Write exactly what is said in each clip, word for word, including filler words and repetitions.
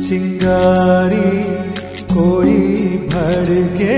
चिंगारी कोई भड़के,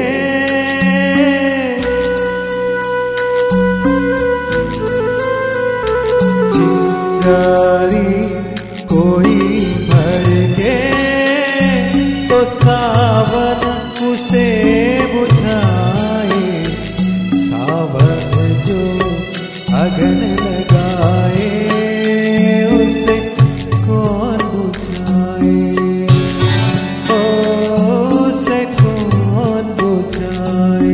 चिंगारी कोई भड़के तो सावन उसे बुझाए, सावन जो अगन लगाए उसे कौन बुझाए, ओ उसे कौन बुझाए।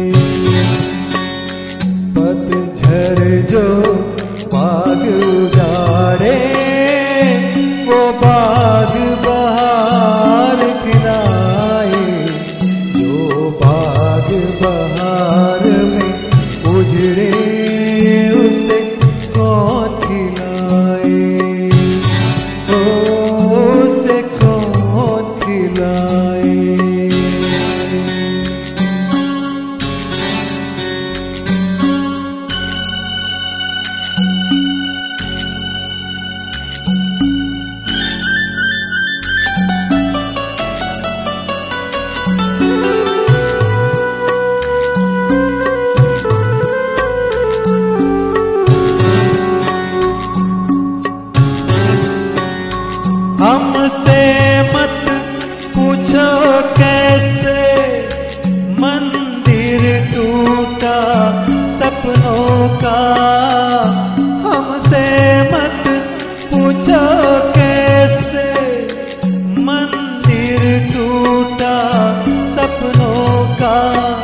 पतझड़ जो बाग उजाड़े वो बाग बहार खिलाए, जो बाग बहार में उजड़े उसे कौन खिलाए, ओ उसे कौन खिलाए। हमसे मत पूछो कैसे मंदिर टूटा सपनों का, हमसे मत पूछो कैसे मंदिर टूटा सपनों का।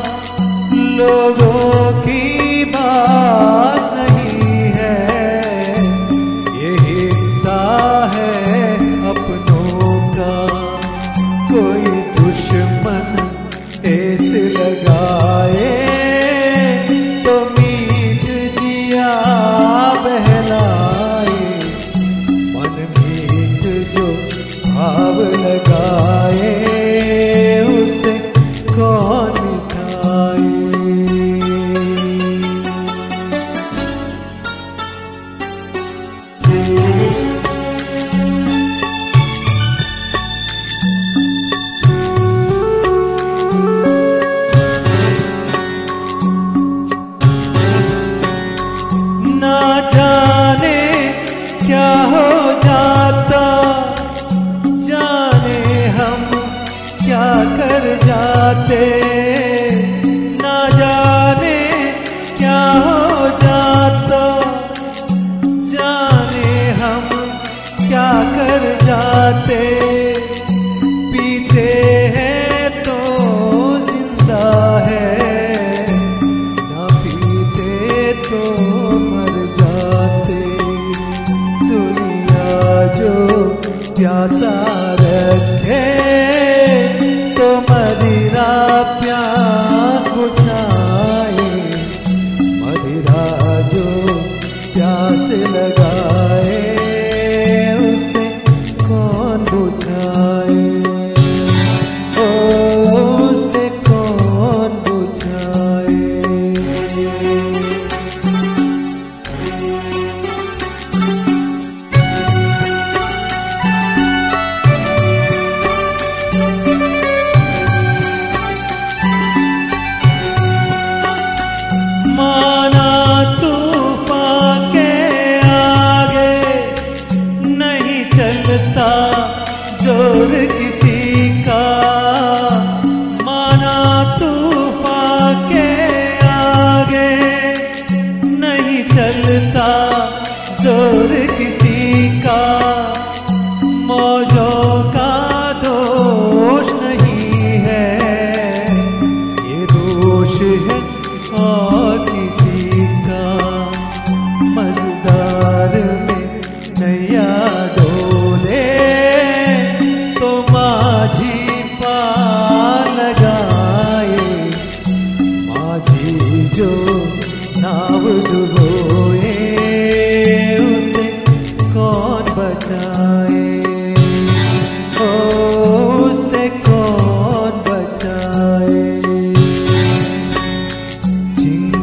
लोगों की बात नहीं है ये हिस्सा है अपनों का, कोई दुश्मन ऐसे लगाए तो मीत जिया बहलाए, मन मीत जो भाव लगाए उसे कौन मिटाए। ना जाने क्या हो जाता, जाने हम क्या कर जाते, ना जाने क्या हो जाता, जाने हम क्या कर जाते। पीते हैं तो जिंदा है, ना पीते तो मर जाते। दुनिया जो प्यासा रखे तो मदिरा प्यास बुझाए, मदिरा जो प्यास लगाए उसे कौन बुझाए, ओ उसे कौन बुझाए। माना तूफान के आगे नहीं चलता जोर किसी का, माना तूफान के आगे नहीं चलता जोर किसी का। मौजों का दोष नहीं है ये दोष है और किसी का। मझधार में नैया डोले तो माझी पार लगाए, माझी जो नाव डुबोए उसे कौन बचाए, ओ उसे कौन बचाए।